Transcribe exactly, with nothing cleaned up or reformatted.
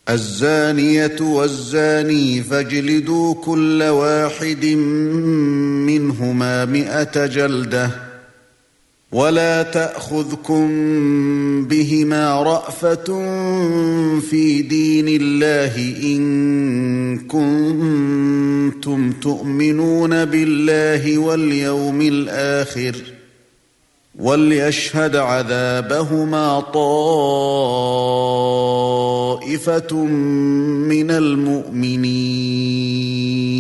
الزانية والزاني فاجلدوا كل واحد منهما مئة جلدة ولا تأخذكم بهما رأفة في دين الله إن كنتم تؤمنون بالله واليوم الآخر وليشهد عذابهما طائفة من المؤمنين.